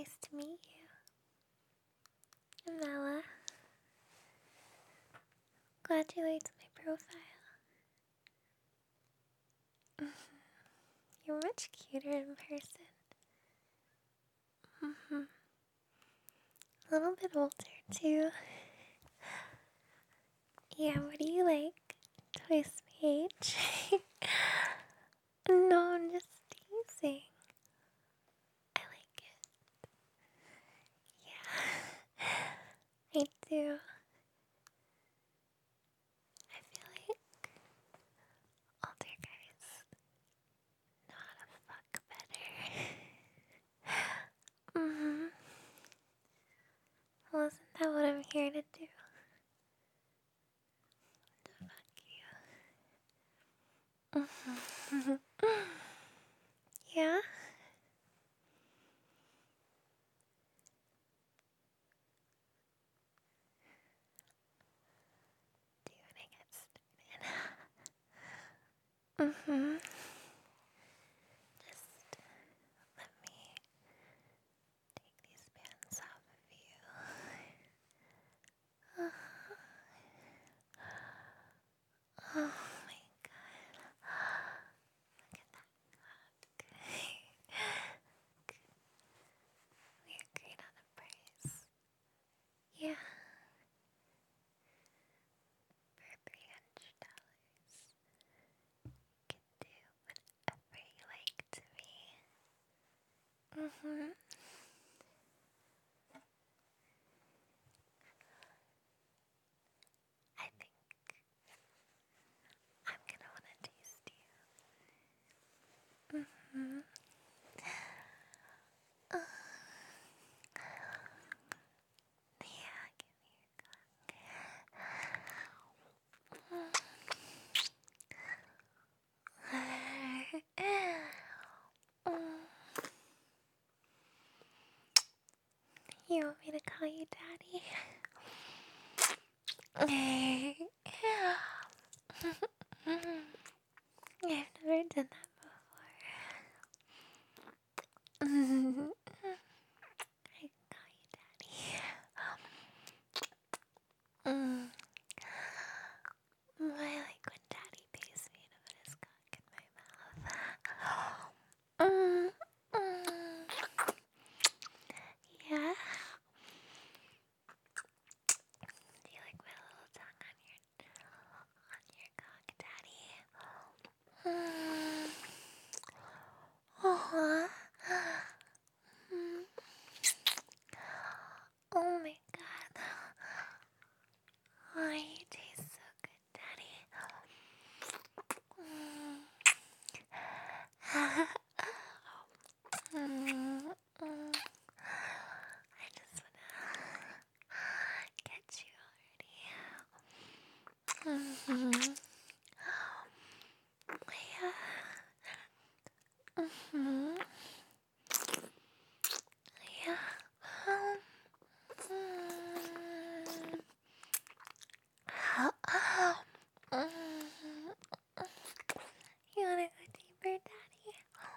Nice to meet you. I'm Ella. Glad you liked my profile. You're much cuter in person. A little bit older, too. Yeah, what do you like? Twice my age? No, I'm just teasing. I like it. Yeah, I do. I feel like older guys know how to fuck better. Well, isn't that what I'm here to do? To fuck you. Yeah? Do you want to get started? Just let me take these bands off of you. Oh my god. Look at that cock. We agreed on a price. Yeah. For $300. You can do whatever you like to me. I think I'm gonna wanna taste you. Yeah, give me your cock. You want me to call you daddy? I've never done that before. I can call you daddy. I like when daddy pays me to put his cock in my mouth. Yeah? Do you like my little tongue on your cock, daddy? Aww. Oh my god. Oh, you taste so good, daddy. I just wanna get you already. Yeah. Yeah. You wanna go deeper, daddy?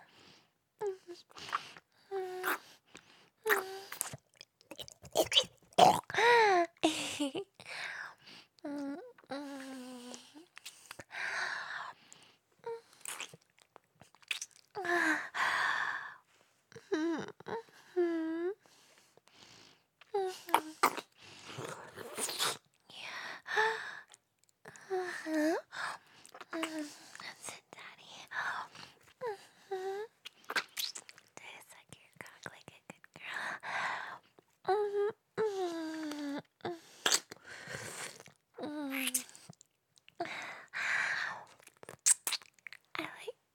That's it, daddy. Did I suck your cock like a good girl? I like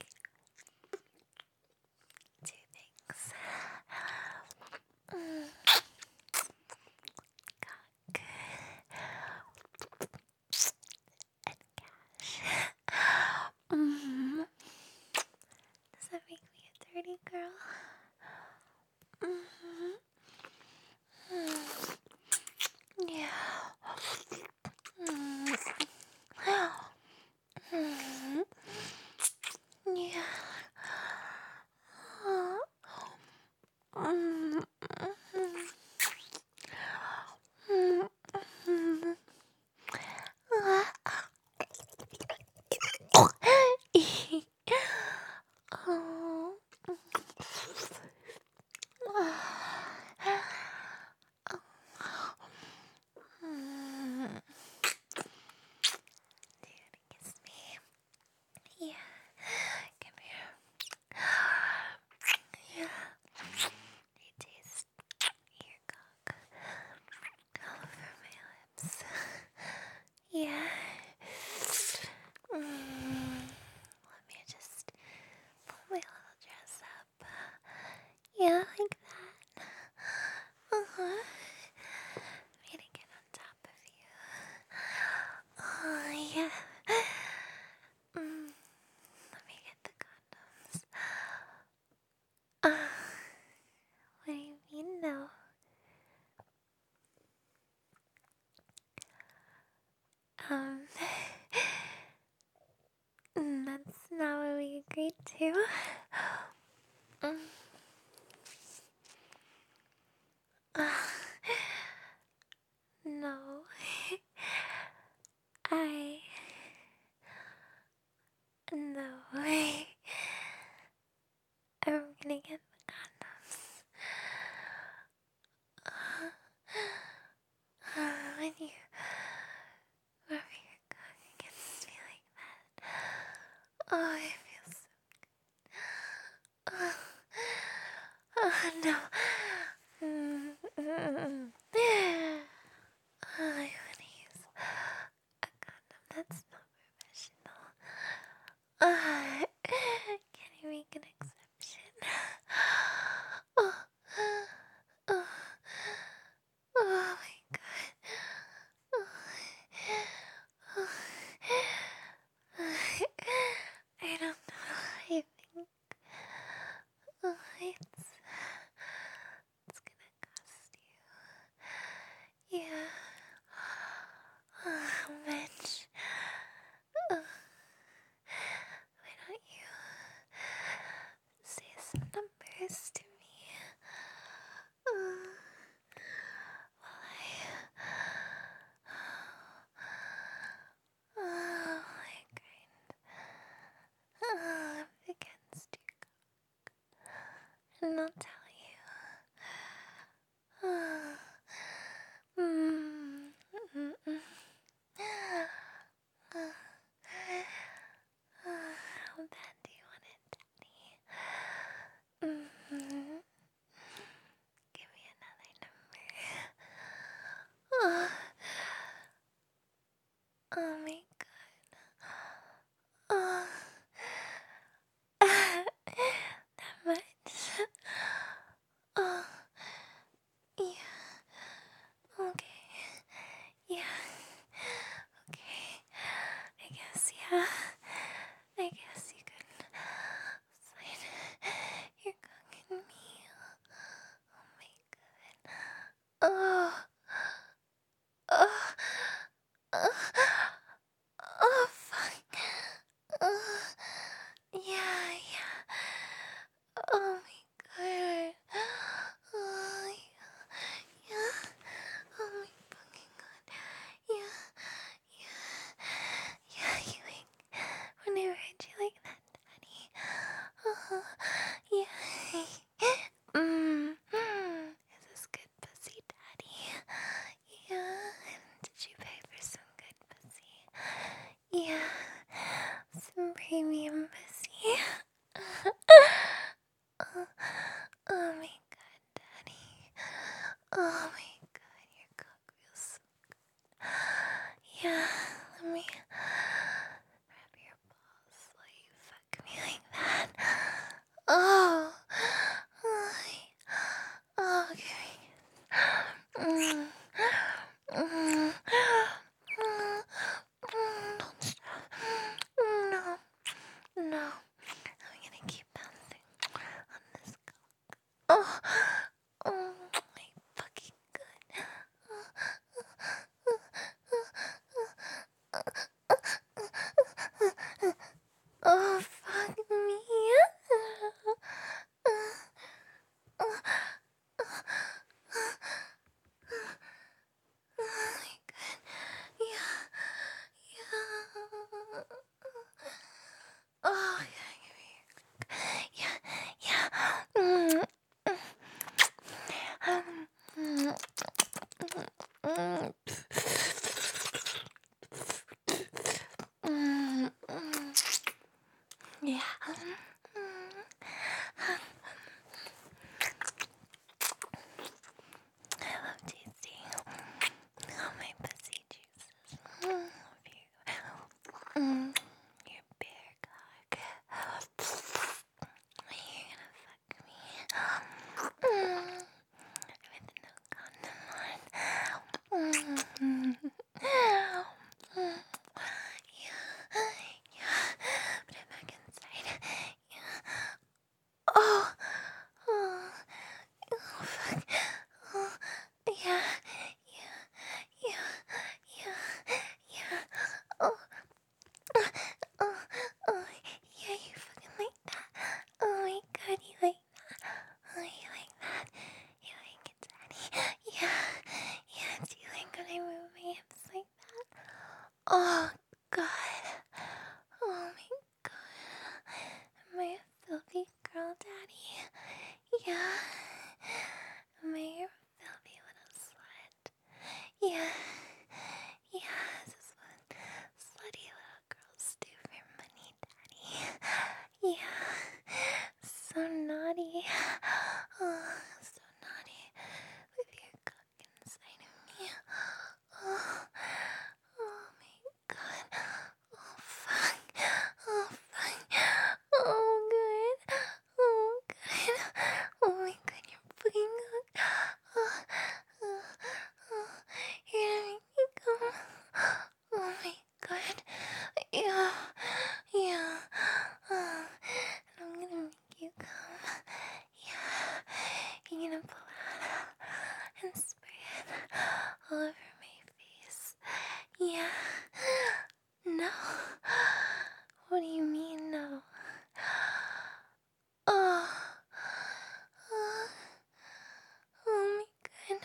two things. Cock and cash. Does that make me a dirty girl? Yeah. Yeah. Um, that's not what we agreed to. Mm. No. I. No. I'm gonna get the condoms. When you rub your cock against me like that. Oh, it feels so. Oh, no. I wanna use a condom that's not professional. Can I make an exception? Oh, oh, oh my god. Oh, I don't know. I think it's gonna cost you. Yeah. How much? Why don't you say some numbers to me? While I grind up against your cock, and I'll tell you. How bad do you want it, Daddy? Give me another number. Oh my god. That much? Oh, yeah. Okay. Yeah. Okay. I guess, yeah. I guess you could slide your cock in me. Oh my god. Oh. Oh. Oh. Oh, fuck. Oh. Yeah, yeah. Oh my god. Oh, yeah. Yeah. Oh my fucking god. Yeah. Yeah. Yeah, you like when I read you like that, Daddy. Yeah. Is this good pussy, Daddy? Yeah. Did you pay for some good pussy? Yeah. Some premium pussy. Oh, oh my god, Daddy. Oh my god, your cock feels so good. Yeah, let me rub your balls while you fuck me like that. Oh, okay. Mm, mm, don't stop. No, no. I'm gonna keep bouncing on this cock. Oh, my fucking good. Yeah. Am I your filthy little slut? Yeah. Yeah, this is what slutty little girls do for money, Daddy. Yeah. So naughty. Oh, so naughty. With your cock inside of me. Oh, oh my god. Oh fuck. Oh fuck. Oh good. Oh good. Oh my god, you're fucking good. Oh, oh, oh. You're gonna make me come. Oh my god. Yeah. Yeah. Oh. I'm gonna make you come. Yeah. You're gonna pull it out and spray it all over my face. Yeah. No. What do you mean, no? Oh. Oh, oh my god.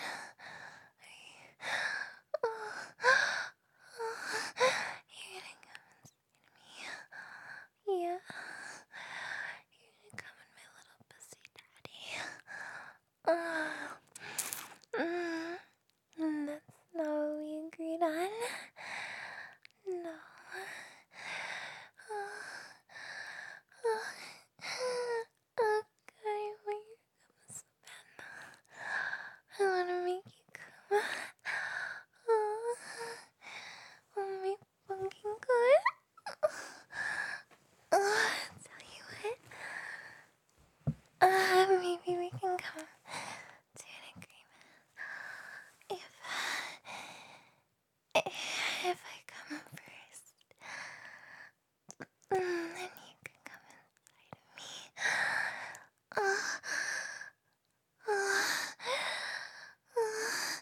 Oh. Oh. You're gonna come inside me. Yeah. You're gonna come in my little pussy, Daddy. Oh. That's not what we agreed on. No. Oh, oh, oh God, I want you to come so bad. I want to make you come. Oh, oh my fucking God. Oh, tell you what. Maybe we can come to an agreement. If I come first, then you can come inside of me. Oh, oh, oh,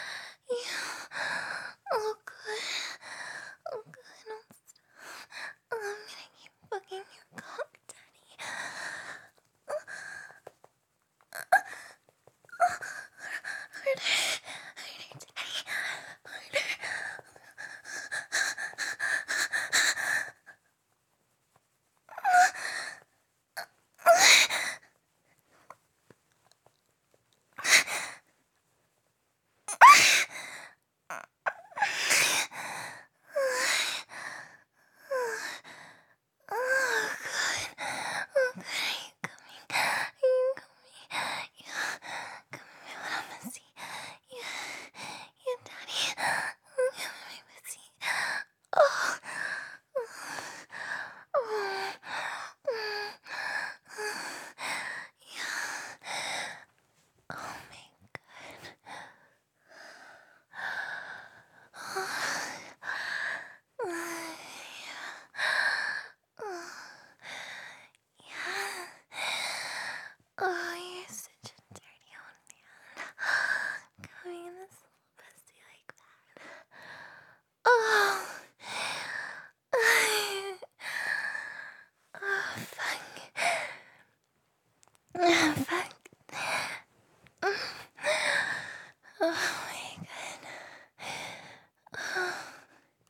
yeah. Oh, good. Oh, good. Don't stop. I'm gonna keep fucking your cock, Daddy. Harder, harder, Daddy. Harder. Oh, God. Oh, God. Are you coming? Are you coming? Yeah. Come here, little missy. Yeah. Yeah, Daddy. Oh, come here, missy. Oh. Oh. Yeah. Oh, my God. Oh. Yeah. Oh, you're such a dirty old man. Coming in this little pussy like that. Oh. Oh, fuck. Fuck. Oh my god. Oh.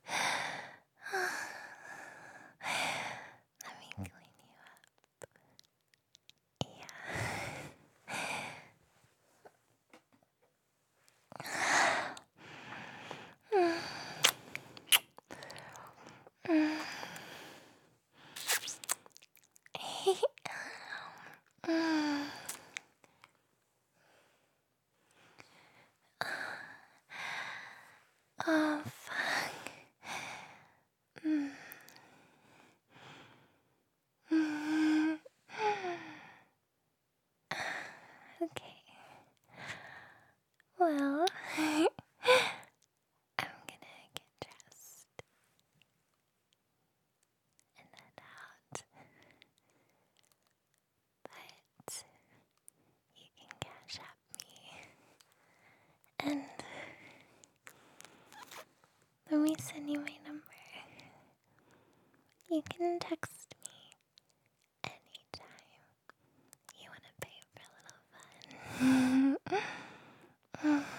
Let me clean you up. Yeah. Oh, fuck. Okay. Well, I'm gonna get dressed and head out. But you can cash at me. And let me send you my number. You can text me anytime you want to pay for a little fun.